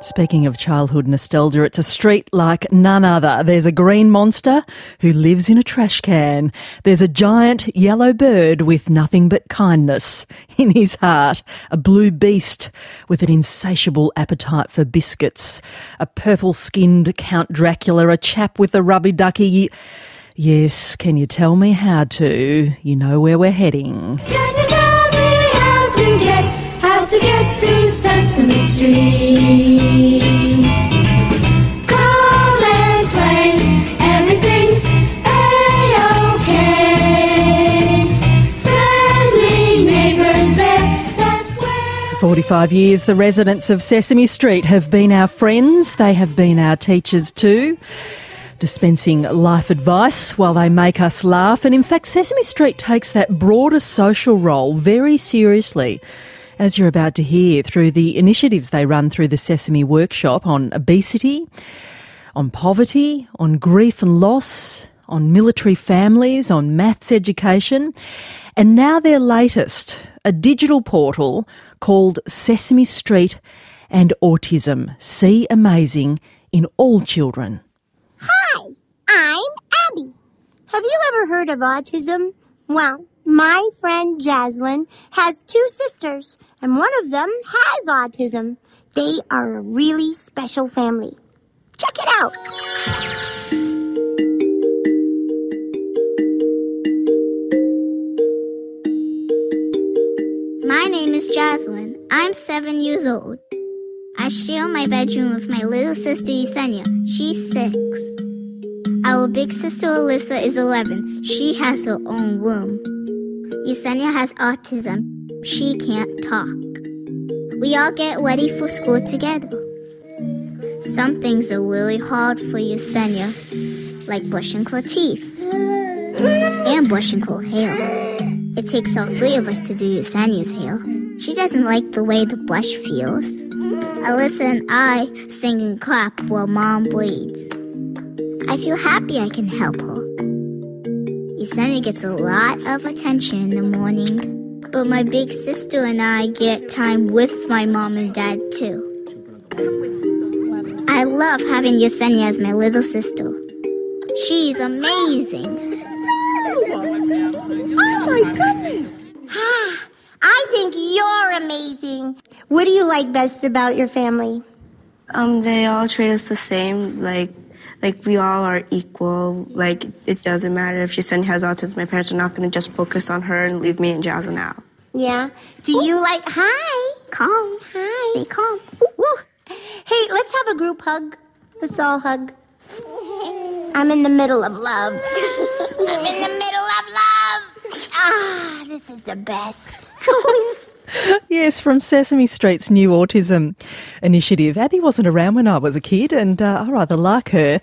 Speaking of childhood nostalgia, it's a street like none other. There's a green monster who lives in a trash can. There's a giant yellow bird with nothing but kindness in his heart. A blue beast with an insatiable appetite for biscuits. A purple-skinned Count Dracula, a chap with a rubby ducky. Yes, can you tell me how to? You know where we're heading. Can you tell me how to get to Sesame Street? Come and play, everything's A-OK. Friendly neighbors there, that's where... For 45 years, the residents of Sesame Street have been our friends. They have been our teachers too, dispensing life advice while they make us laugh. And in fact, Sesame Street takes that broader social role very seriously, as you're about to hear, through the initiatives they run through the Sesame Workshop on obesity, on poverty, on grief and loss, on military families, on maths education, and now their latest, a digital portal called Sesame Street and Autism. See amazing in all children. Hi, I'm Abby. Have you ever heard of autism? Well, my friend Jaslyn has two sisters, and one of them has autism. They are a really special family. Check it out. My name is Jaslyn. I'm 7 years old. I share my bedroom with my little sister Yesenia. She's 6. Our big sister Alyssa is 11. She has her own room. Yesenia has autism. She can't talk. We all get ready for school together. Some things are really hard for Yesenia, like brushing her teeth and brushing her hair. It takes all 3 of us to do Yesenia's hair. She doesn't like the way the brush feels. Alyssa and I sing and clap while Mom bleeds. I feel happy I can help her. Yesenia gets a lot of attention in the morning, but my big sister and I get time with my mom and dad too. I love having Yesenia as my little sister. She's amazing. Oh my goodness. I think you're amazing. What do you like best about your family? They all treat us the same, like we all are equal. Like, it doesn't matter if Yesenia has autism. My parents are not going to just focus on her and leave me and Jaslyn out. Yeah. Do you like... Hi. Calm. Hi. Stay calm. Woo. Hey, let's have a group hug. Let's all hug. I'm in the middle of love. I'm in the middle of love. Ah, this is the best. Yes, from Sesame Street's new autism initiative. Abby wasn't around when I was a kid, and I rather like her.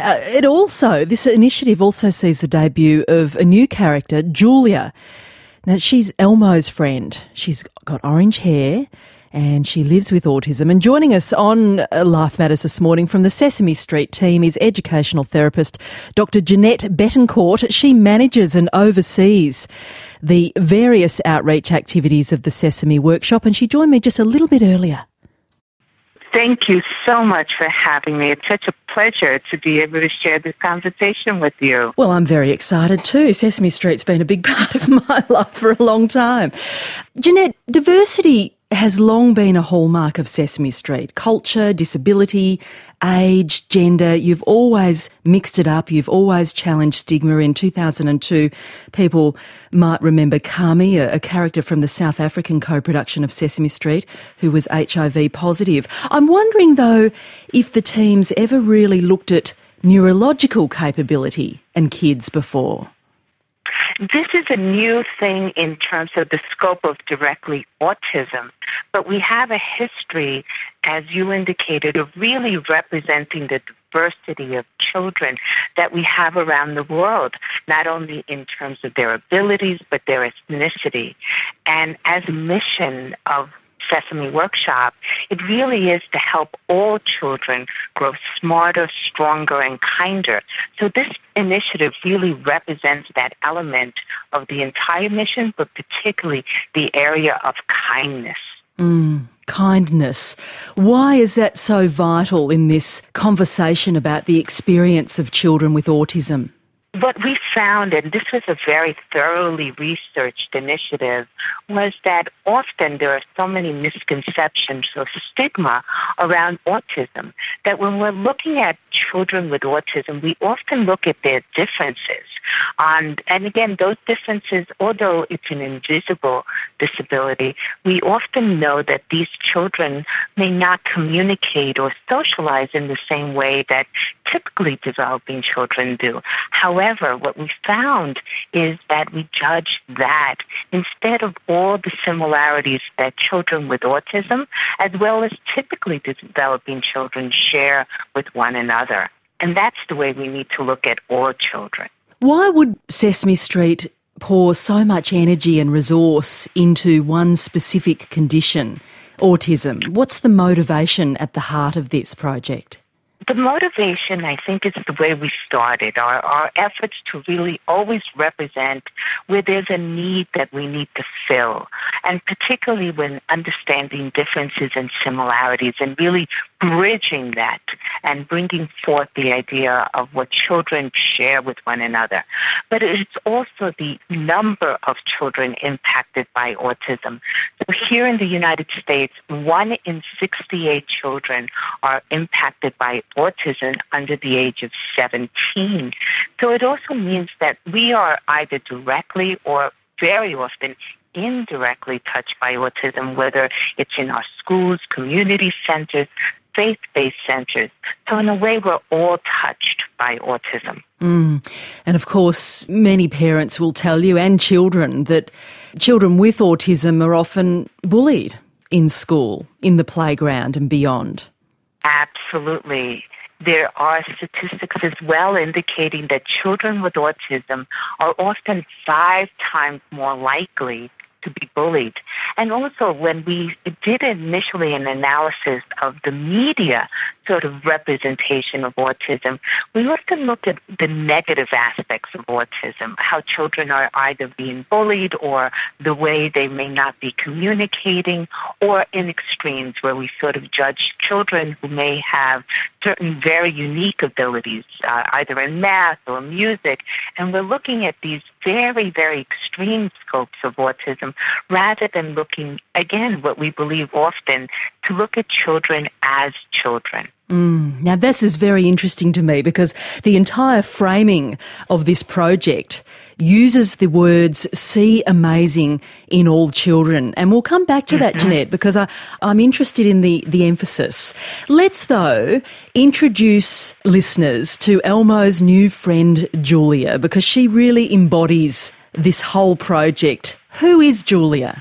This initiative also sees the debut of a new character, Julia. Now, she's Elmo's friend. She's got orange hair, and she lives with autism. And joining us on Life Matters this morning from the Sesame Street team is educational therapist Dr. Jeanette Betancourt. She manages and oversees the various outreach activities of the Sesame Workshop, and she joined me just a little bit earlier. Thank you so much for having me. It's such a pleasure to be able to share this conversation with you. Well, I'm very excited too. Sesame Street's been a big part of my life for a long time. Jeanette, diversity has long been a hallmark of Sesame Street. Culture, disability, age, gender, you've always mixed it up, you've always challenged stigma. In 2002, people might remember Kami, a character from the South African co-production of Sesame Street, who was HIV positive. I'm wondering, though, if the teams ever really looked at neurological capability in kids before. This is a new thing in terms of the scope of directly autism, but we have a history, as you indicated, of really representing the diversity of children that we have around the world, not only in terms of their abilities, but their ethnicity. And as a mission of Sesame Workshop, it really is to help all children grow smarter, stronger, and kinder. So this initiative really represents that element of the entire mission, but particularly the area of kindness. kindness. Why is that so vital in this conversation about the experience of children with autism? What we found, and this was a very thoroughly researched initiative, was that often there are so many misconceptions or stigma around autism that when we're looking at children with autism, we often look at their differences. And again, those differences, although it's an invisible disability, we often know that these children may not communicate or socialize in the same way that typically developing children do. However, what we found is that we judge that instead of all the similarities that children with autism, as well as typically developing children, share with one another. And that's the way we need to look at all children. Why would Sesame Street pour so much energy and resource into one specific condition, autism? What's the motivation at the heart of this project? The motivation, I think, is the way we started, our efforts to really always represent where there's a need that we need to fill, and particularly when understanding differences and similarities and really bridging that and bringing forth the idea of what children share with one another. But it's also the number of children impacted by autism. So here in the United States, 1 in 68 children are impacted by autism under the age of 17. So it also means that we are either directly or very often indirectly touched by autism, whether it's in our schools, community centers, faith-based centers. So in a way, we're all touched by autism. And of course, many parents will tell you, and children, that children with autism are often bullied in school, in the playground and beyond. Absolutely. There are statistics as well indicating that children with autism are often 5 times more likely to be bullied. And also, when we did initially an analysis of the media sort of representation of autism, we often looked at the negative aspects of autism, how children are either being bullied or the way they may not be communicating, or in extremes where we sort of judge children who may have certain very unique abilities, either in math or music, and we're looking at these very, very extreme scopes of autism rather than looking, again, what we believe often, to look at children as children. Now, this is very interesting to me because the entire framing of this project uses the words "see amazing in all children." And we'll come back to that, Jeanette, because I'm interested in the emphasis. Let's, though, introduce listeners to Elmo's new friend, Julia, because she really embodies this whole project. Who is Julia?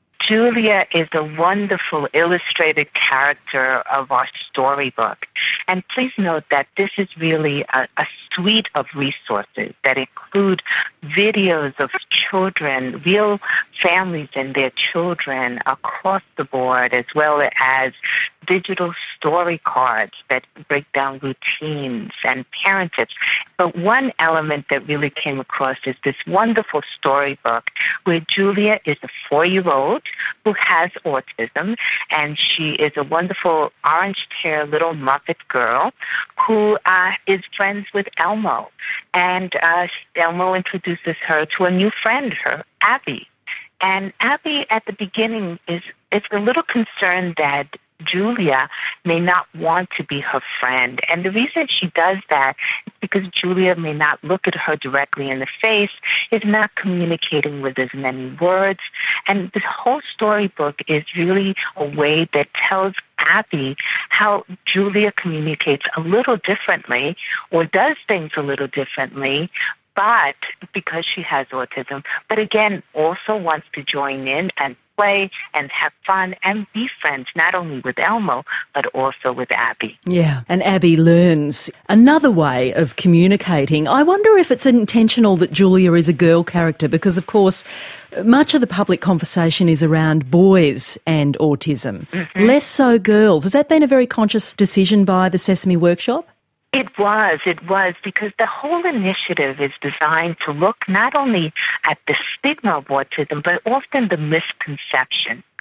Julia is a wonderful illustrated character of our storybook. And please note that this is really a suite of resources that include videos of children, real families and their children across the board, as well as digital story cards that break down routines and parent tips. But one element that really came across is this wonderful storybook where Julia is a 4-year-old who has autism, and she is a wonderful orange-haired little Muppet girl who is friends with Elmo. And Elmo introduces her to a new friend, her Abby. And Abby, at the beginning, is a little concerned that Julia may not want to be her friend. And the reason she does that is because Julia may not look at her directly in the face, is not communicating with as many words. And this whole storybook is really a way that tells Abby how Julia communicates a little differently or does things a little differently, but because she has autism, but again, also wants to join in and play and have fun and be friends, not only with Elmo, but also with Abby. Yeah, and Abby learns another way of communicating. I wonder if it's intentional that Julia is a girl character, because, of course, much of the public conversation is around boys and autism, less so girls. Has that been a very conscious decision by the Sesame Workshop? It was, because the whole initiative is designed to look not only at the stigma of autism, but often the misconception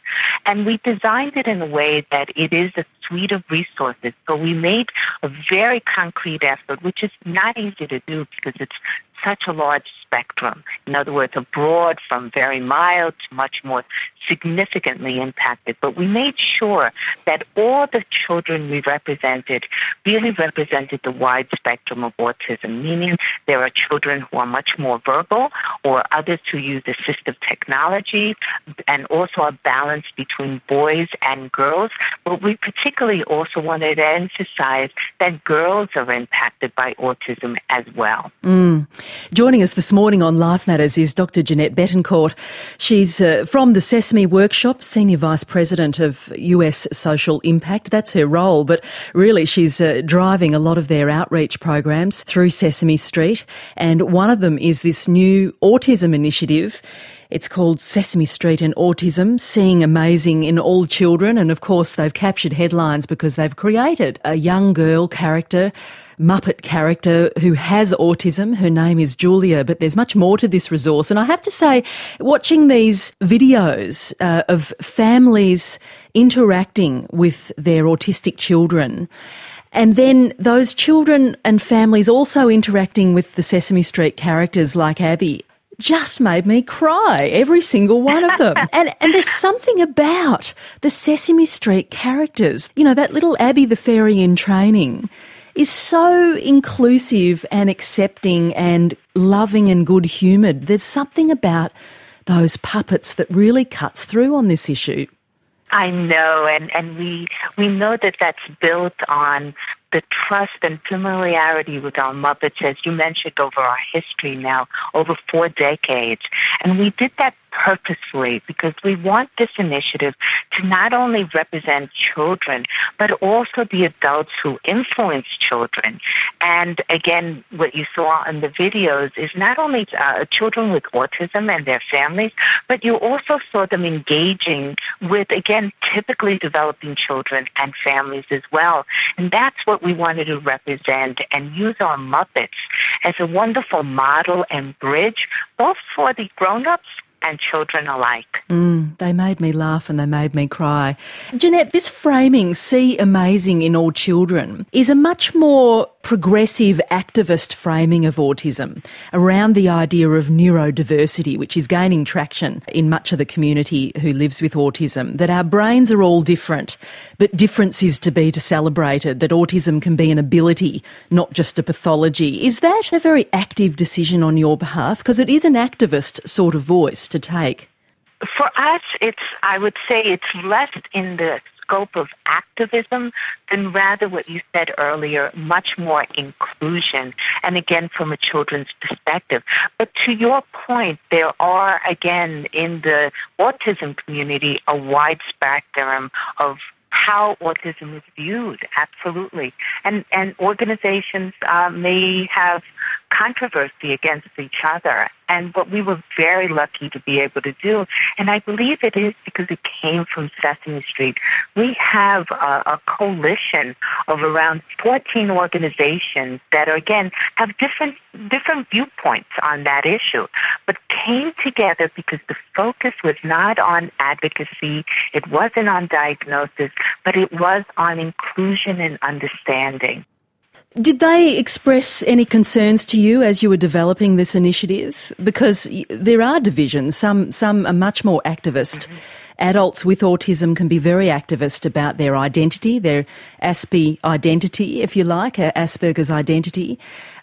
And we designed it in a way that it is a suite of resources. So we made a very concrete effort, which is not easy to do because it's such a large spectrum. In other words, a broad from very mild to much more significantly impacted. But we made sure that all the children we represented really represented the wide spectrum of autism, meaning there are children who are much more verbal or others who use assistive technology, and also a balance between boys and girls. But we particularly also wanted to emphasize that girls are impacted by autism as well. Joining us this morning on Life Matters is Dr. Jeanette Betancourt. She's from the Sesame Workshop, Senior Vice President of US Social Impact. That's her role, but really she's driving a lot of their outreach programs through Sesame Street, and one of them is this new autism initiative. It's called Sesame Street and Autism, Seeing Amazing in All Children, and of course they've captured headlines because they've created a young girl character, Muppet character who has autism. Her name is Julia, but there's much more to this resource. And I have to say, watching these videos of families interacting with their autistic children, and then those children and families also interacting with the Sesame Street characters like Abby, just made me cry, every single one of them. And there's something about the Sesame Street characters. You know, that little Abby the fairy in training is so inclusive and accepting and loving and good-humoured. There's something about those puppets that really cuts through on this issue. I know, and we know that that's built on the trust and familiarity with our Muppets, as you mentioned, over our history now, over 4 decades. And we did that purposefully because we want this initiative to not only represent children, but also the adults who influence children. And again, what you saw in the videos is not only children with autism and their families, but you also saw them engaging with, again, typically developing children and families as well. And that's what we wanted to represent and use our Muppets as a wonderful model and bridge, both for the grown-ups and children alike. They made me laugh and they made me cry. Jeanette, this framing, See Amazing in All Children, is a much more progressive activist framing of autism around the idea of neurodiversity, which is gaining traction in much of the community who lives with autism, that our brains are all different, but difference is to be celebrated, that autism can be an ability, not just a pathology. Is that a very active decision on your behalf? Because it is an activist sort of voice to take. For us, I would say it's less in the scope of activism than rather what you said earlier, much more inclusion, and again, from a children's perspective. But to your point, there are, again, in the autism community, a wide spectrum of how autism is viewed, absolutely. And organizations may have controversy against each other. And what we were very lucky to be able to do, and I believe it is because it came from Sesame Street, we have a coalition of around 14 organizations that are, again, have different viewpoints on that issue, but came together because the focus was not on advocacy, it wasn't on diagnosis, but it was on inclusion and understanding. Did they express any concerns to you as you were developing this initiative? Because there are divisions. Some are much more activist. Mm-hmm. Adults with autism can be very activist about their identity, their Aspie identity, if you like, Asperger's identity,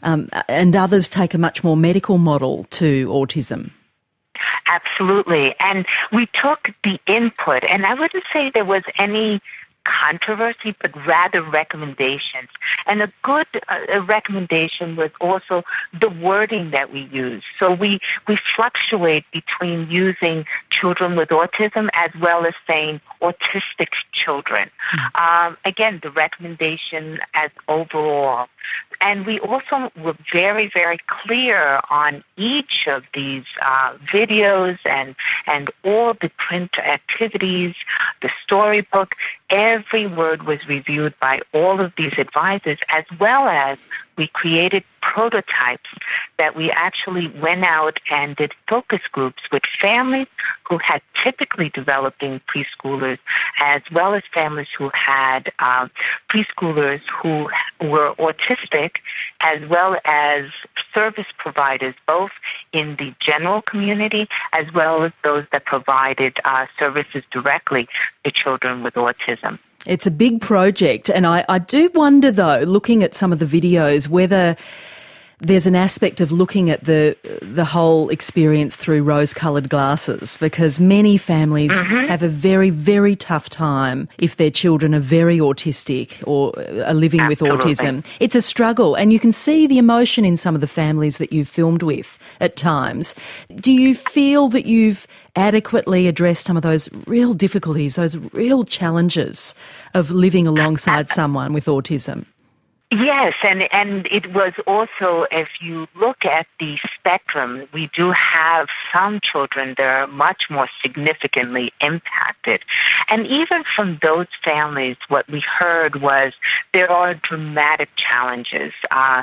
and others take a much more medical model to autism. Absolutely. And we took the input, and I wouldn't say there was any controversy, but rather recommendations. And a good recommendation was also the wording that we use. So we fluctuate between using children with autism as well as saying autistic children. Again, the recommendation as overall. And we also were very, very clear on each of these videos and all the print activities, the storybook. Every word was reviewed by all of these advisors, as well as we created prototypes that we actually went out and did focus groups with families who had typically developing preschoolers, as well as families who had preschoolers who were autistic, as well as service providers, both in the general community as well as those that provided services directly to children with autism. It's a big project, and I do wonder, though, looking at some of the videos, whether there's an aspect of looking at the whole experience through rose-coloured glasses, because many families have a very, very tough time if their children are very autistic or are living with autism. It's a struggle, and you can see the emotion in some of the families that you've filmed with at times. Do you feel that you've adequately addressed some of those real difficulties, those real challenges of living alongside someone with autism? Yes, and it was also, if you look at the spectrum, we do have some children that are much more significantly impacted. And even from those families, what we heard was there are dramatic challenges on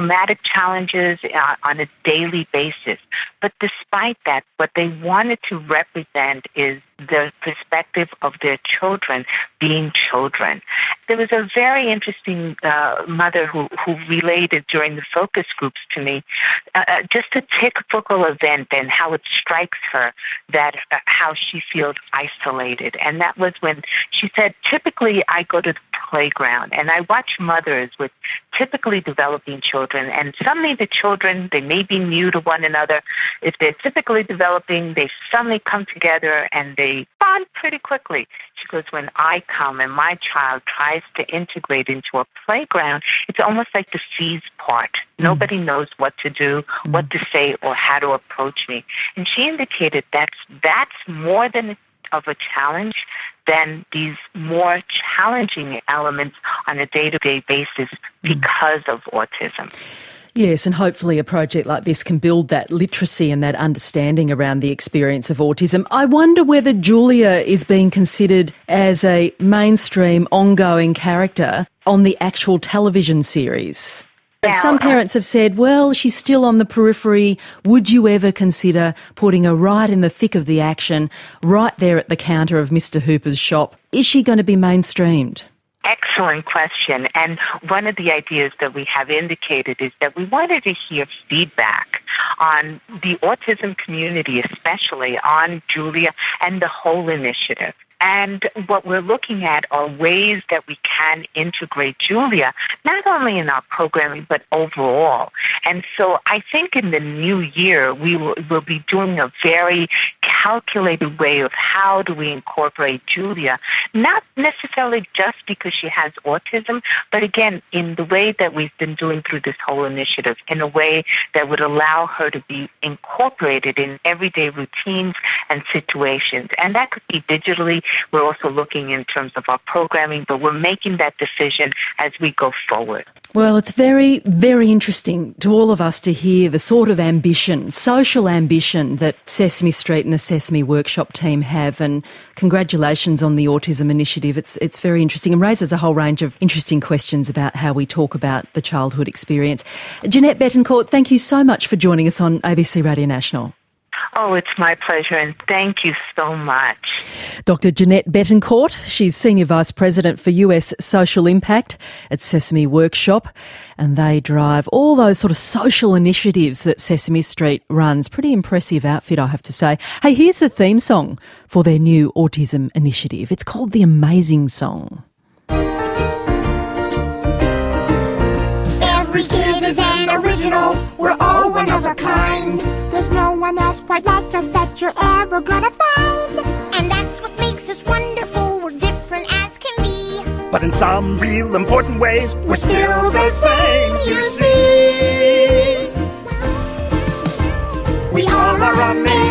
a daily basis. But despite that, what they wanted to represent is the perspective of their children being children. There was a very interesting mother who related during the focus groups to me just a typical event and how it strikes her that how she feels isolated. And that was when she said, typically I go to the playground and I watch mothers with typically developing children, and suddenly the children, they may be new to one another. If they're typically developing, they suddenly come together and they bond pretty quickly. She goes, when I come and my child tries to integrate into a playground, it's almost like the seas part. Nobody knows what to do, what to say, or how to approach me. And she indicated that's more than of a challenge than these more challenging elements on a day-to-day basis because of autism. Yes, and hopefully a project like this can build that literacy and that understanding around the experience of autism. I wonder whether Julia is being considered as a mainstream ongoing character on the actual television series. But some parents have said, well, she's still on the periphery. Would you ever consider putting her right in the thick of the action, right there at the counter of Mr. Hooper's shop? Is she going to be mainstreamed? Excellent question. And one of the ideas that we have indicated is that we wanted to hear feedback on the autism community, especially on Julia and the whole initiative. And what we're looking at are ways that we can integrate Julia, not only in our programming, but overall. And so I think in the new year, we'll be doing a very calculated way of how do we incorporate Julia, not necessarily just because she has autism, but again, in the way that we've been doing through this whole initiative, in a way that would allow her to be incorporated in everyday routines and situations. And that could be digitally. We're also looking in terms of our programming, but we're making that decision as we go forward. Well, it's very, very interesting to all of us to hear the sort of ambition, social ambition that Sesame Street and the Sesame Workshop team have, and congratulations on the Autism Initiative. It's very interesting and raises a whole range of interesting questions about how we talk about the childhood experience. Jeanette Betancourt, thank you so much for joining us on ABC Radio National. Oh, it's my pleasure, and thank you so much. Dr. Jeanette Betancourt, she's Senior Vice President for US Social Impact at Sesame Workshop, and they drive all those sort of social initiatives that Sesame Street runs. Pretty impressive outfit, I have to say. Hey, here's the theme song for their new autism initiative. It's called The Amazing Song. Every kid is an original. We're all one of a kind. There's no one else quite like us that you're ever gonna find. And that's what makes us wonderful. We're different as can be. But in some real important ways, we're still the same, you see. We all are amazing.